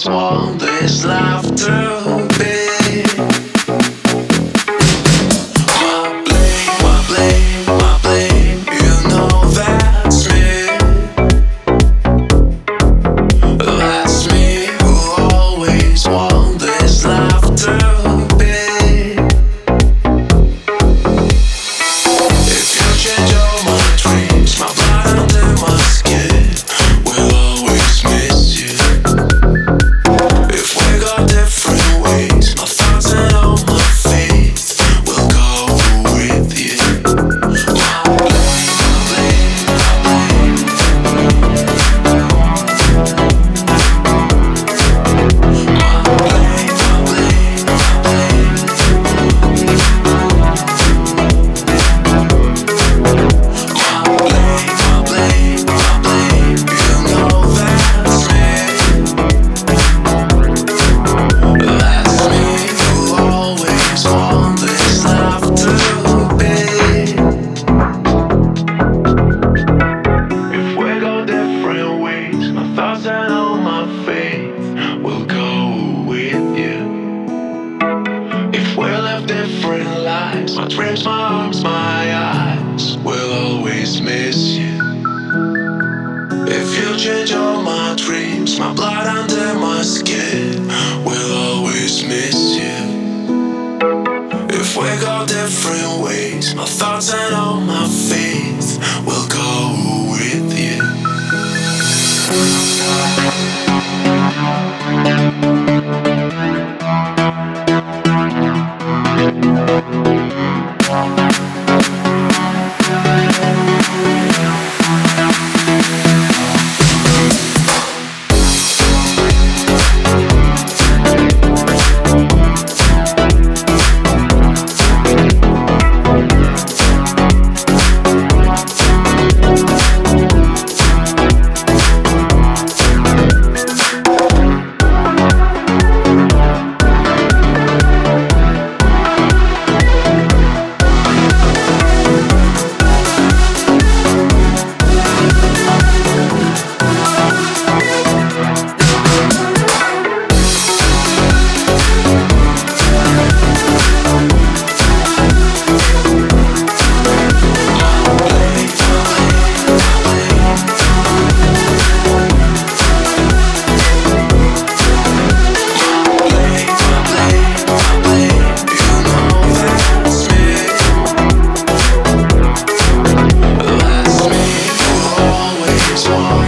always want this life to be my blame, my blame. You know that's me. That's me who always want this life to be. If you change all my dreams, my blood under my skin will always miss you. If we got different ways, my thoughts and all my faith will go with you. My blame, my blame, my blame. My dreams, my arms, my eyes will always miss you. If you change all my dreams, my blood under my skin will always miss you. If we go different ways, my thoughts and all my faith will go with you. Always want